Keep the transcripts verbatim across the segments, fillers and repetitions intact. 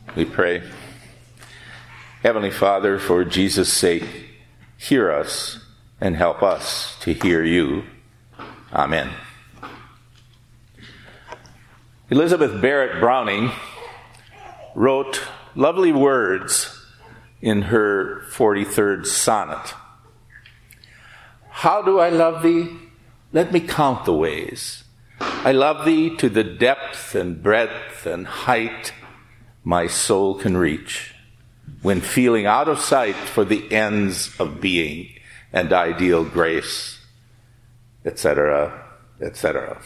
We pray. Heavenly Father, for Jesus' sake, hear us and help us to hear you. Amen. Elizabeth Barrett Browning wrote lovely words in her forty-third sonnet. How do I love thee? Let me count the ways. I love thee to the depth and breadth and height my soul can reach, when feeling out of sight for the ends of being and ideal grace, et cetera, et cetera.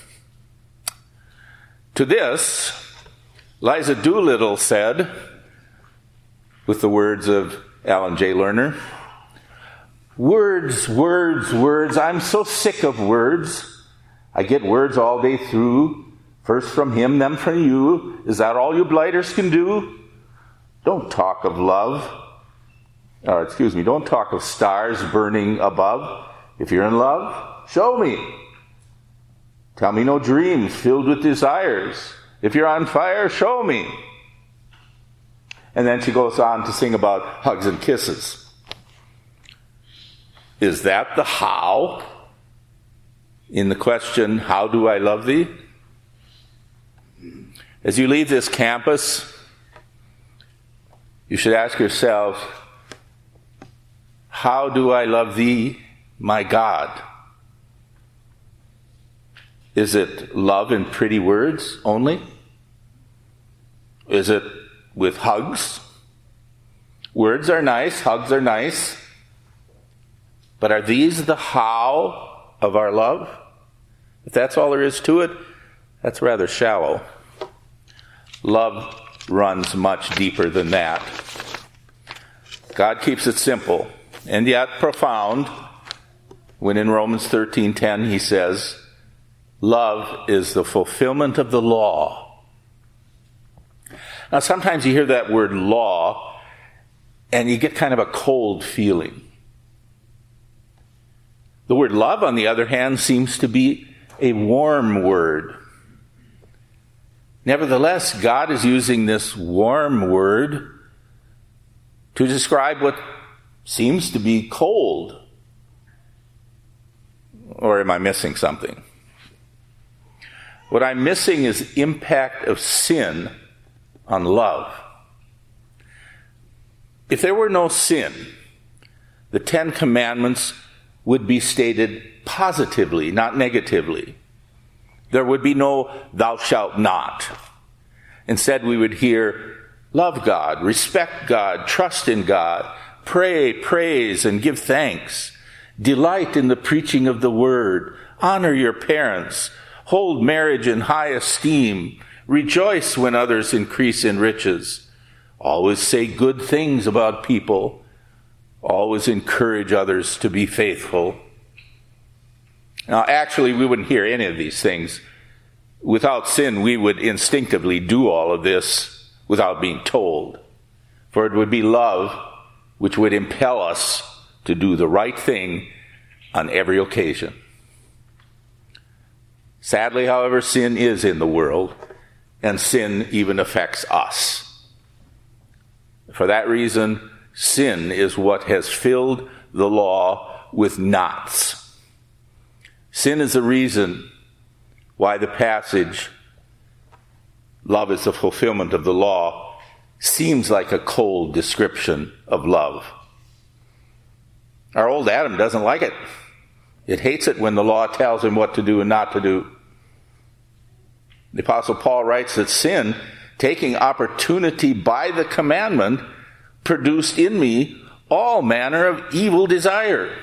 To this, Liza Doolittle said, with the words of Alan J. Lerner, words, words, words, I'm so sick of words. I get words all day through, first from him, then from you. Is that all you blighters can do? Don't talk of love. Or, excuse me, don't talk of stars burning above. If you're in love, show me. Tell me no dreams filled with desires. If you're on fire, show me. And then she goes on to sing about hugs and kisses. Is that the how in the question, how do I love thee? As you leave this campus, you should ask yourself, how do I love thee, my God? Is it love in pretty words only? Is it with hugs? Words are nice, hugs are nice. But are these the how of our love? If that's all there is to it, that's rather shallow. Love runs much deeper than that. God keeps it simple and yet profound when in Romans thirteen ten he says, love is the fulfillment of the law. Now sometimes you hear that word law and you get kind of a cold feeling. The word love, on the other hand, seems to be a warm word. Nevertheless, God is using this warm word to describe what seems to be cold. Or am I missing something? What I'm missing is the impact of sin on love. If there were no sin, the Ten Commandments would be stated positively, not negatively. There would be no thou shalt not. Instead, we would hear, love God, respect God, trust in God, pray, praise, and give thanks. Delight in the preaching of the word. Honor your parents. Hold marriage in high esteem. Rejoice when others increase in riches. Always say good things about people. Always encourage others to be faithful. Now, actually, we wouldn't hear any of these things. Without sin, we would instinctively do all of this without being told. For it would be love which would impel us to do the right thing on every occasion. Sadly, however, sin is in the world, and sin even affects us. For that reason, sin is what has filled the law with knots. Sin is the reason why the passage, love is the fulfillment of the law, seems like a cold description of love. Our old Adam doesn't like it. It hates it when the law tells him what to do and not to do. The Apostle Paul writes that sin, taking opportunity by the commandment, produced in me all manner of evil desire.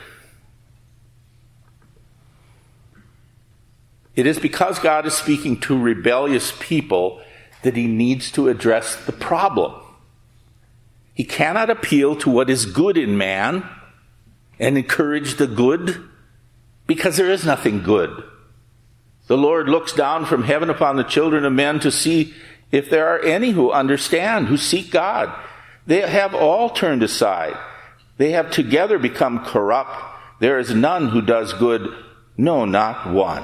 It is because God is speaking to rebellious people that he needs to address the problem. He cannot appeal to what is good in man and encourage the good, because there is nothing good. The Lord looks down from heaven upon the children of men to see if there are any who understand, who seek God. They have all turned aside. They have together become corrupt. There is none who does good, no, not one.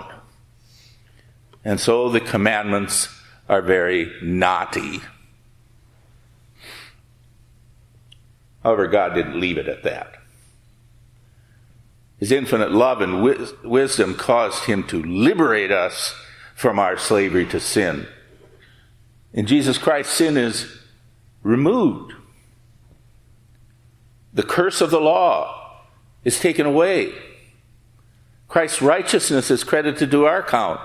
And so the commandments are very knotty. However, God didn't leave it at that. His infinite love and wis- wisdom caused him to liberate us from our slavery to sin. In Jesus Christ, sin is removed. The curse of the law is taken away. Christ's righteousness is credited to our account.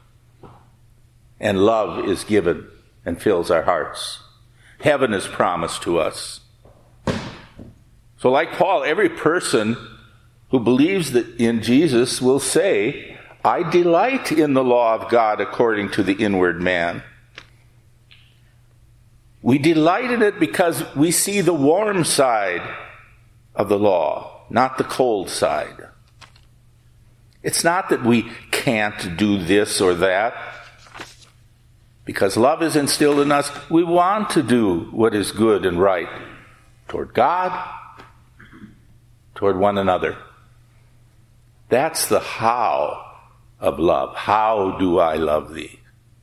And love is given and fills our hearts. Heaven is promised to us. So like Paul, every person who believes that in Jesus will say, I delight in the law of God according to the inward man. We delight in it because we see the warm side of the law, not the cold side. It's not that we can't do this or that. Because love is instilled in us, we want to do what is good and right toward God, toward one another. That's the how of love. How do I love thee?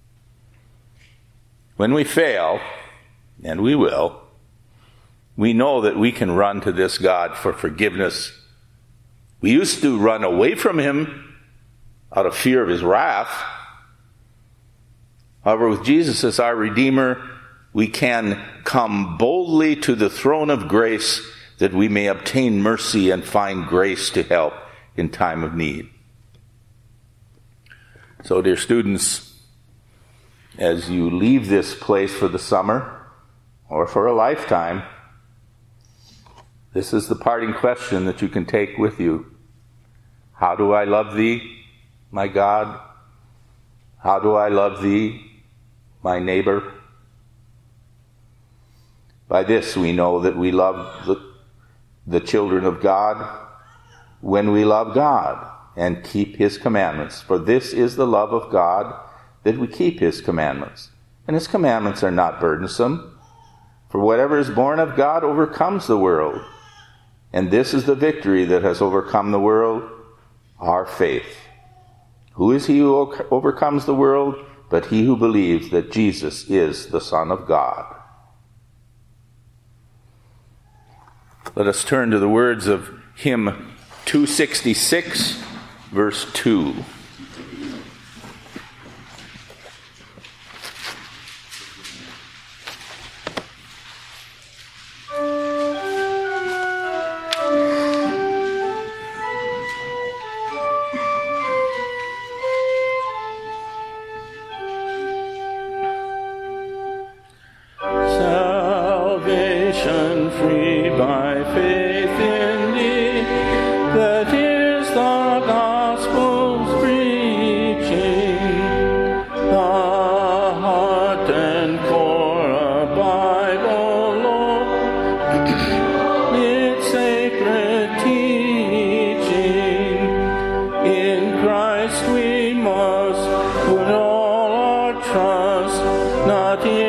When we fail, and we will, we know that we can run to this God for forgiveness. We used to run away from him out of fear of his wrath. However, with Jesus as our Redeemer, we can come boldly to the throne of grace that we may obtain mercy and find grace to help in time of need. So, dear students, as you leave this place for the summer or for a lifetime, this is the parting question that you can take with you. How do I love thee, my God? How do I love thee, my neighbor? By this we know that we love the, the children of God when we love God and keep his commandments. For this is the love of God, that we keep his commandments. And his commandments are not burdensome. For whatever is born of God overcomes the world. And this is the victory that has overcome the world, our faith. Who is he who overcomes the world? But he who believes that Jesus is the Son of God. Let us turn to the words of hymn two sixty-six, verse two. Not in